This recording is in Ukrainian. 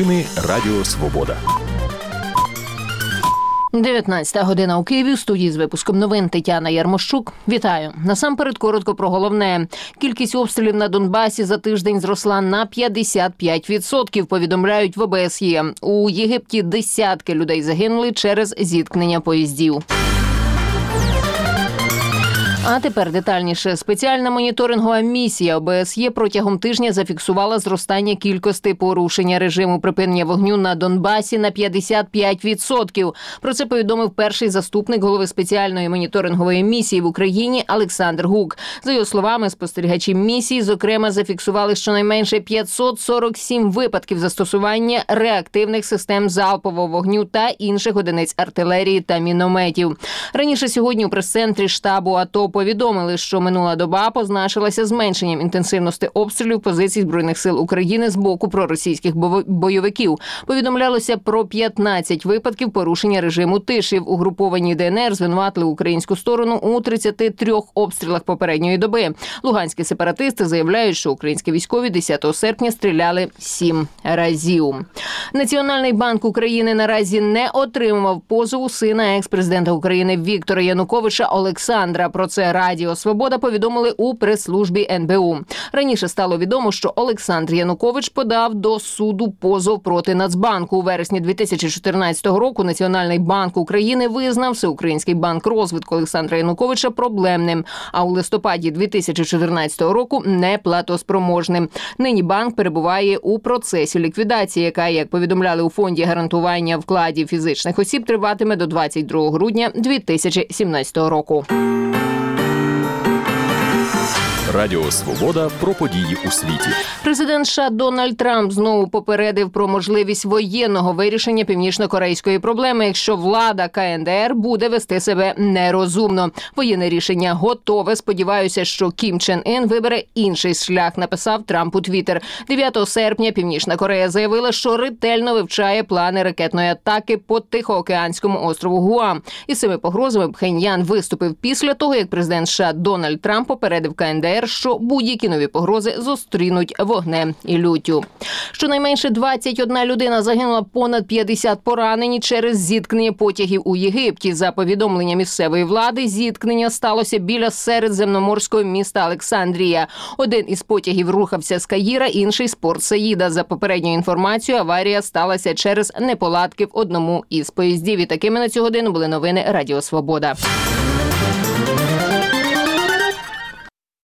Новини Радіо Свобода. 19 година у Києві. В студії з випуском новин Тетяна Ярмощук. Вітаю. Насамперед коротко про головне. Кількість обстрілів на Донбасі за тиждень зросла на 55%, повідомляють в ОБСЄ. У Єгипті десятки людей загинули через зіткнення поїздів. А тепер детальніше. Спеціальна моніторингова місія ОБСЄ протягом тижня зафіксувала зростання кількості порушення режиму припинення вогню на Донбасі на 55%. Про це повідомив перший заступник голови спеціальної моніторингової місії в Україні Олександр Гук. За його словами, спостерігачі місії, зокрема, зафіксували щонайменше 547 випадків застосування реактивних систем залпового вогню та інших одиниць артилерії та мінометів. Раніше сьогодні у прес-центрі штабу АТО повідомили, що минула доба позначилася зменшенням інтенсивності обстрілів позицій Збройних сил України з боку проросійських бойовиків. Повідомлялося про 15 випадків порушення режиму тиші. В угрупованій ДНР звинуватили українську сторону у 33 обстрілах попередньої доби. Луганські сепаратисти заявляють, що українські військові 10 серпня стріляли 7 разів. Національний банк України наразі не отримував позову сина екс-президента України Віктора Януковича Олександра. Про це Радіо Свобода повідомили у прес-службі НБУ. Раніше стало відомо, що Олександр Янукович подав до суду позов проти Нацбанку. У вересні 2014 року Національний банк України визнав Всеукраїнський банк розвитку Олександра Януковича проблемним, а у листопаді 2014 року неплатоспроможним. Нині банк перебуває у процесі ліквідації, яка, як повідомляли у Фонді гарантування вкладів фізичних осіб, триватиме до 22 грудня 2017 року. Радіо Свобода про події у світі. Президент США Дональд Трамп знову попередив про можливість воєнного вирішення північно-корейської проблеми, якщо влада КНДР буде вести себе нерозумно. Воєнне рішення готове. Сподіваюся, що Кім Чен Ін вибере інший шлях, написав Трамп у Твіттер. 9 серпня Північна Корея заявила, що ретельно вивчає плани ракетної атаки по Тихоокеанському острову Гуам. Із цими погрозами Пхеньян виступив після того, як президент США Дональд Трамп попередив КНДР, що будь-які нові погрози зустрінуть вогнем і люттю. Щонайменше 21 людина загинула, понад 50 поранені через зіткнення потягів у Єгипті. За повідомленням місцевої влади, зіткнення сталося біля середземноморського міста Олександрія. Один із потягів рухався з Каїра, інший – з Порт-Саїда. За попередньою інформацією, аварія сталася через неполадки в одному із поїздів. І такими на цю годину були новини Радіо Свобода.